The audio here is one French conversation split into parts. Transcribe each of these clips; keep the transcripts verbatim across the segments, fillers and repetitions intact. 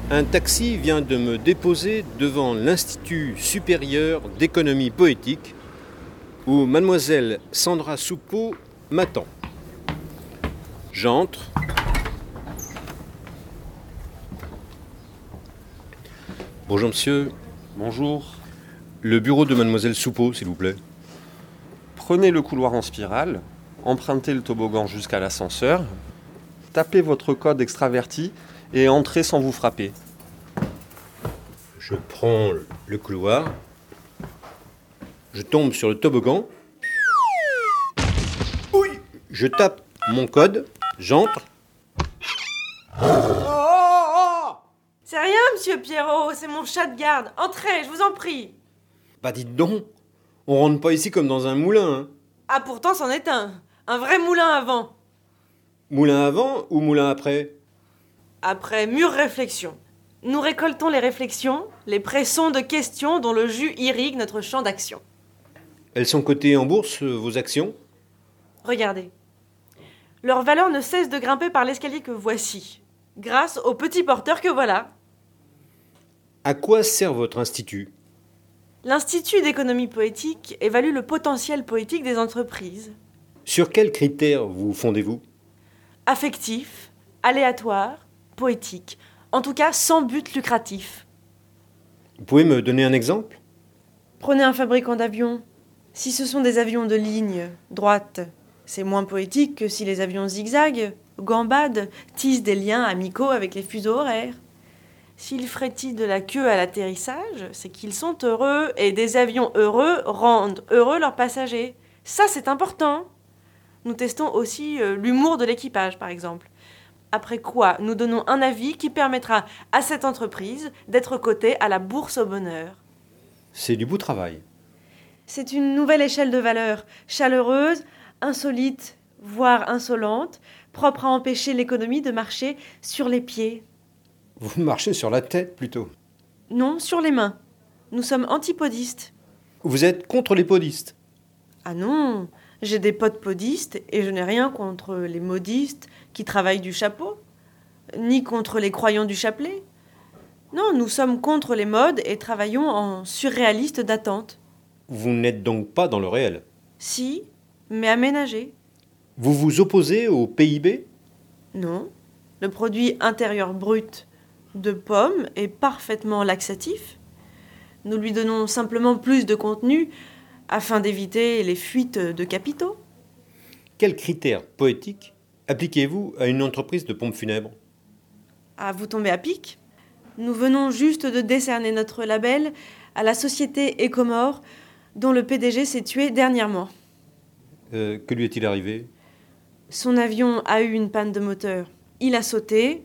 Un taxi vient de me déposer devant l'Institut supérieur d'économie poétique où mademoiselle Sandra Soupeau m'attend. J'entre. Bonjour monsieur. Bonjour. Le bureau de mademoiselle Soupeau, s'il vous plaît. Prenez le couloir en spirale, empruntez le toboggan jusqu'à l'ascenseur, tapez votre code extraverti et entrez sans vous frapper. Je prends le couloir. Je tombe sur le toboggan. Oui. Je tape mon code. J'entre. C'est rien, monsieur Pierrot, c'est mon chat de garde. Entrez, je vous en prie. Bah dites donc, on rentre pas ici comme dans un moulin, hein. Ah, pourtant, c'en est un. Un vrai moulin à vent. Moulin avant ou moulin après? Après mûre réflexion. Nous récoltons les réflexions, les pressons de questions dont le jus irrigue notre champ d'action. Elles sont cotées en bourse, vos actions? Regardez. Leur valeur ne cesse de grimper par l'escalier que voici, grâce au petit porteur que voilà. À quoi sert votre institut? L'Institut d'économie poétique évalue le potentiel poétique des entreprises. Sur quels critères vous fondez-vous? Affectif, aléatoire, poétique. En tout cas, sans but lucratif. Vous pouvez me donner un exemple? Prenez un fabricant d'avions. Si ce sont des avions de ligne droite, c'est moins poétique que si les avions zigzaguent, gambadent, tissent des liens amicaux avec les fuseaux horaires. S'ils frétillent de la queue à l'atterrissage, c'est qu'ils sont heureux, et des avions heureux rendent heureux leurs passagers. Ça, c'est important. Nous testons aussi euh, l'humour de l'équipage, par exemple. Après quoi, nous donnons un avis qui permettra à cette entreprise d'être cotée à la bourse au bonheur. C'est du beau travail. C'est une nouvelle échelle de valeur, chaleureuse, insolite, voire insolente, propre à empêcher l'économie de marcher sur les pieds. Vous marchez sur la tête, plutôt. Non, sur les mains. Nous sommes antipodistes. Vous êtes contre les podistes? Ah non, j'ai des potes podistes et je n'ai rien contre les modistes qui travaillent du chapeau, ni contre les croyants du chapelet. Non, nous sommes contre les modes et travaillons en surréaliste d'attente. Vous n'êtes donc pas dans le réel? Si, mais aménagé. Vous vous opposez au P I B? Non, le produit intérieur brut de pommes est parfaitement laxatif. Nous lui donnons simplement plus de contenu afin d'éviter les fuites de capitaux. Quels critères poétiques appliquez-vous à une entreprise de pompes funèbres? Ah, vous tombez à pic? Nous venons juste de décerner notre label à la société Ecomore, dont le P D G s'est tué dernièrement. Euh, que lui est-il arrivé? Son avion a eu une panne de moteur. Il a sauté.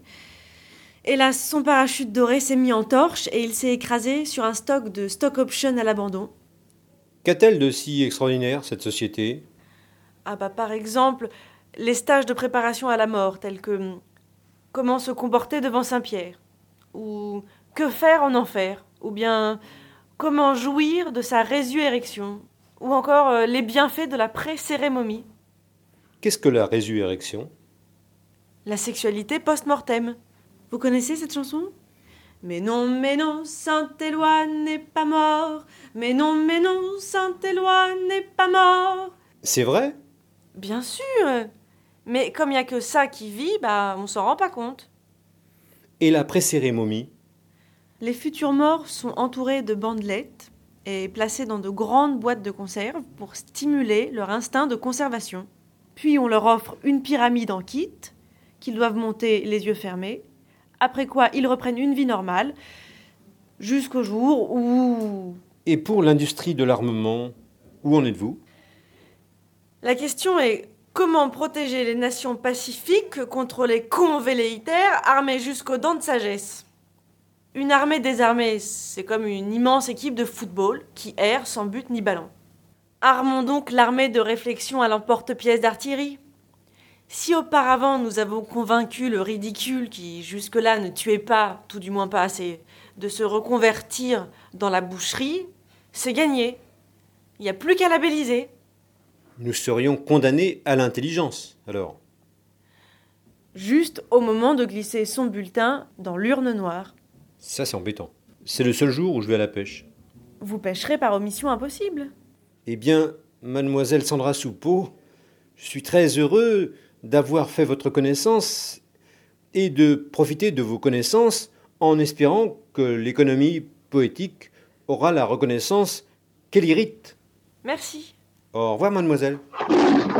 Hélas, son parachute doré s'est mis en torche et il s'est écrasé sur un stock de stock option à l'abandon. Qu'a-t-elle de si extraordinaire, cette société? Ah bah par exemple, les stages de préparation à la mort, tels que comment se comporter devant Saint-Pierre, ou que faire en enfer, ou bien comment jouir de sa résurrection, ou encore euh, les bienfaits de la pré-cérémonie. Qu'est-ce que la résurrection? La sexualité post-mortem. Vous connaissez cette chanson? Mais non, mais non, Saint-Éloi n'est pas mort. Mais non, mais non, Saint-Éloi n'est pas mort. C'est vrai? Bien sûr. Mais comme il n'y a que ça qui vit, bah, on s'en rend pas compte. Et la pré-cérémonie? Les futurs morts sont entourés de bandelettes et placés dans de grandes boîtes de conserve pour stimuler leur instinct de conservation. Puis on leur offre une pyramide en kit qu'ils doivent monter les yeux fermés, après quoi ils reprennent une vie normale jusqu'au jour où... Et pour l'industrie de l'armement, où en êtes-vous? La question est comment protéger les nations pacifiques contre les cons velléitaires armés jusqu'aux dents de sagesse. Une armée désarmée, c'est comme une immense équipe de football qui erre sans but ni ballon. Armons donc l'armée de réflexion à l'emporte-pièce d'artillerie. Si auparavant nous avons convaincu le ridicule qui jusque-là ne tuait pas, tout du moins pas assez, de se reconvertir dans la boucherie, c'est gagné. Il n'y a plus qu'à labelliser. Nous serions condamnés à l'intelligence, alors. Juste au moment de glisser son bulletin dans l'urne noire. Ça, c'est embêtant. C'est le seul jour où je vais à la pêche. Vous pêcherez par omission impossible. Eh bien, mademoiselle Sandra Soupeau, je suis très heureux d'avoir fait votre connaissance et de profiter de vos connaissances en espérant que l'économie poétique aura la reconnaissance qu'elle irrite. Merci. Au revoir, mademoiselle.